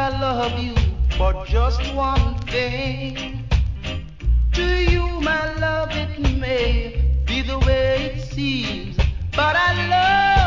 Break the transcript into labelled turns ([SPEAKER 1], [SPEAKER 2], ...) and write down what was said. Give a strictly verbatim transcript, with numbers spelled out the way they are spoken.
[SPEAKER 1] I love you for just one thing. To you, my love, it may be the way it seems, but I love